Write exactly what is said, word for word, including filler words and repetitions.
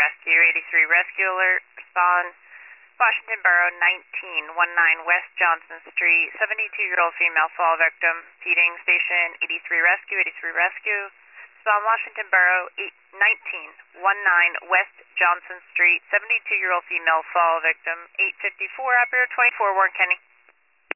rescue. eighty-three rescue alert. Respond. Washington Borough, nineteen nineteen West Johnson Street. seventy-two-year-old female fall victim. Feeding station. eighty-three rescue. eighty-three rescue. Respond. Washington Borough, nineteen nineteen West Johnson Street. seventy-two-year-old female fall victim. eight fifty-four Operator twenty-four Warren County.